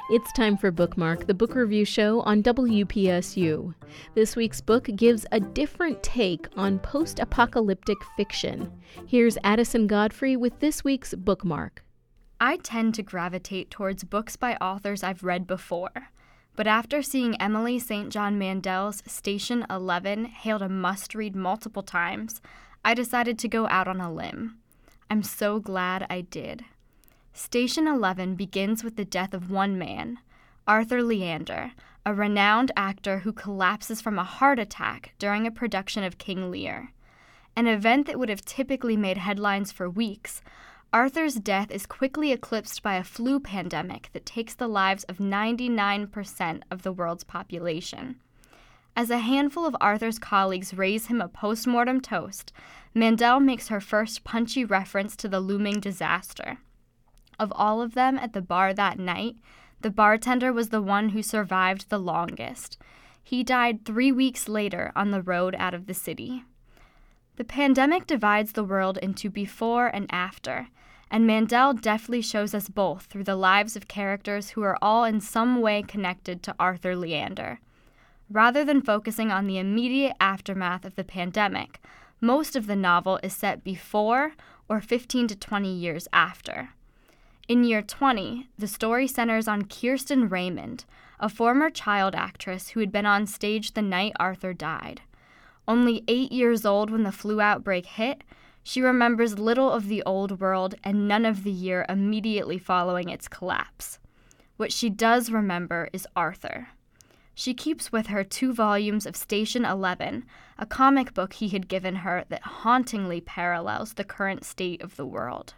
It's time for Bookmark, the book review show on WPSU. This week's book gives a different take on post-apocalyptic fiction. Here's Addison Godfrey with this week's Bookmark. I tend to gravitate towards books by authors I've read before, but after seeing Emily St. John Mandel's Station 11 hailed a must-read multiple times, I decided to go out on a limb. I'm so glad I did. Station 11 begins with the death of one man, Arthur Leander, a renowned actor who collapses from a heart attack during a production of King Lear. An event that would have typically made headlines for weeks, Arthur's death is quickly eclipsed by a flu pandemic that takes the lives of 99% of the world's population. As a handful of Arthur's colleagues raise him a post-mortem toast, Mandel makes her first punchy reference to the looming disaster. Of all of them at the bar that night, the bartender was the one who survived the longest. He died 3 weeks later on the road out of the city. The pandemic divides the world into before and after, and Mandel deftly shows us both through the lives of characters who are all in some way connected to Arthur Leander. Rather than focusing on the immediate aftermath of the pandemic, most of the novel is set before or 15 to 20 years after. In year 20, the story centers on Kirsten Raymond, a former child actress who had been on stage the night Arthur died. Only 8 years old when the flu outbreak hit, she remembers little of the old world and none of the year immediately following its collapse. What she does remember is Arthur. She keeps with her 2 volumes of Station 11, a comic book he had given her that hauntingly parallels the current state of the world.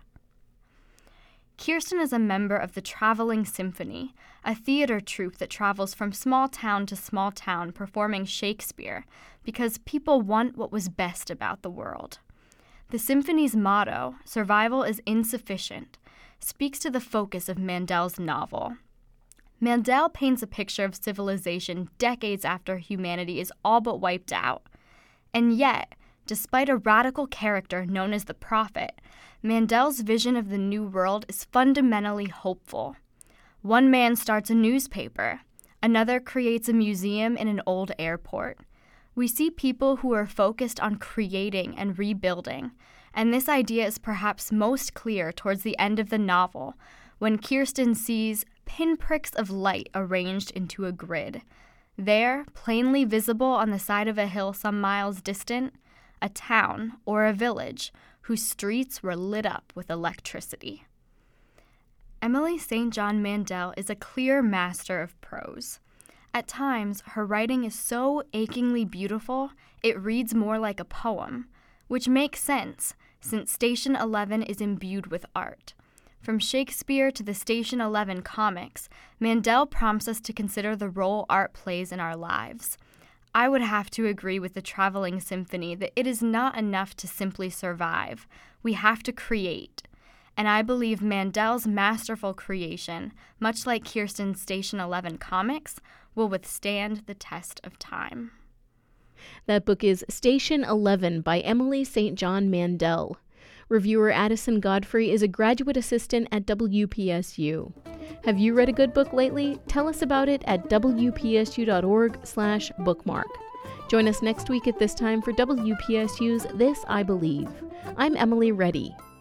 Kirsten is a member of the Traveling Symphony, a theater troupe that travels from small town to small town performing Shakespeare because people want what was best about the world. The symphony's motto, "Survival is insufficient," speaks to the focus of Mandel's novel. Mandel paints a picture of civilization decades after humanity is all but wiped out. And yet, despite a radical character known as the Prophet, Mandel's vision of the new world is fundamentally hopeful. One man starts a newspaper. Another creates a museum in an old airport. We see people who are focused on creating and rebuilding, and this idea is perhaps most clear towards the end of the novel, when Kirsten sees pinpricks of light arranged into a grid. There, plainly visible on the side of a hill some miles distant, a town or a village whose streets were lit up with electricity. Emily St. John Mandel is a clear master of prose. At times, her writing is so achingly beautiful, it reads more like a poem, which makes sense, since Station 11 is imbued with art. From Shakespeare to the Station 11 comics, Mandel prompts us to consider the role art plays in our lives. I would have to agree with the Traveling Symphony that it is not enough to simply survive. We have to create. And I believe Mandel's masterful creation, much like Kirsten's Station 11 comics, will withstand the test of time. That book is Station 11 by Emily St. John Mandel. Reviewer Addison Godfrey is a graduate assistant at WPSU. Have you read a good book lately? Tell us about it at wpsu.org/bookmark. Join us next week at this time for WPSU's This I Believe. I'm Emily Reddy.